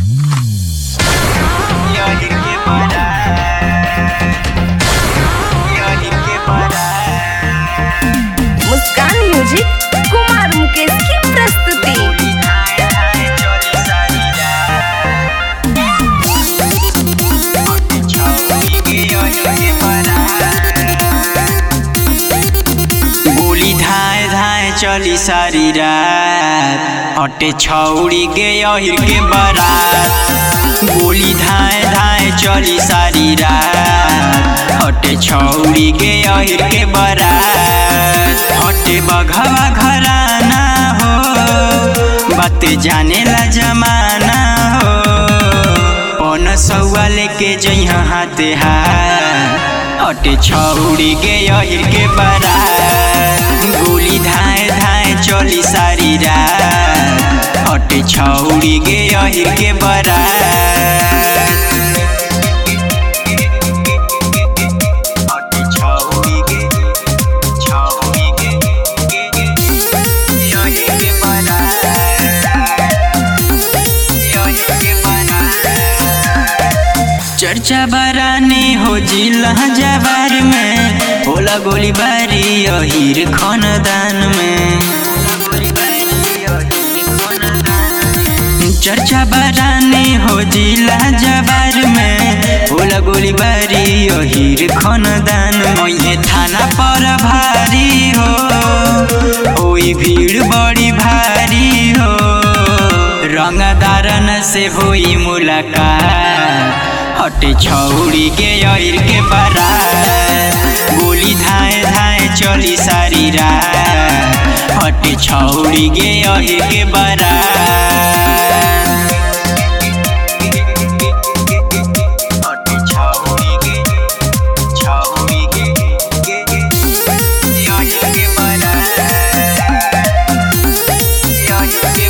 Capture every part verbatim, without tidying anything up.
मुस्कान music Kumar Mukesh की प्रस्तुति। गोली धाए धाए चली सारी रात, हटे छौड़ी गे अहिर के बारात। गोली धाए धाए चली सारी रात, हटे छौड़ी गे अहिर के बारात। हटे बघवा घराना हो, बात जाने ला जमाना हो। पौन सौआ लेके जइहा हाथे हाथ, हटे छौड़ी गे अहिर के बारात। गोली धाए धाए चली सारी रात, हटे छौड़ी गे अहिर के बारात। हटे छौड़ी गे छौड़ी गे अहिर के बारात, अहिर के बारात। चर्चा बराने हो जिला जवार में, होला गोली बारी अहिर खानदान में। चर्चा बराने हो जिला जवार में, होला गोली बारी अहिर खानदान में। ये थाना पर भारी हो, ओई भीड़ बड़ी भारी हो। रंगदारन से होई मुलाकात, हटे छौड़ी गे अहिर के बारात। गोली धाए धाए चली सारी रात, हटे छौड़ी गे अहिर के बारात। हटे छौड़ी गे छौड़ी गे अहिर के बारात, अहिर के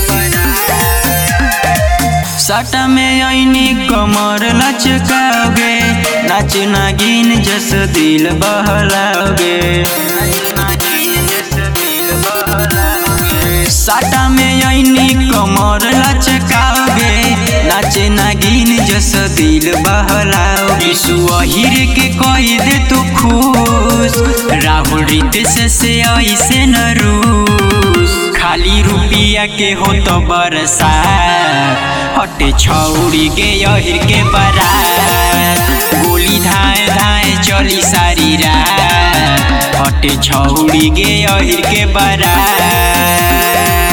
बारात। साटा में आईनी कमर लचकाओगे, नाच नागिन जस दिल बहलाओगे। साटा में आईनी कमर लचकाओगे, नाच नागिन जस दिल बहलाओगे। यीशु अहिर के कही दे तू खुश, राहुल रितेश से ऐसे न रूस। खाली रुपिया के हो तो बरसा, हटे छौड़ी गे अहिर के बारात। गोली धाए धाए चली सारी रात, हटे छौड़ी गे अहिर के बारात।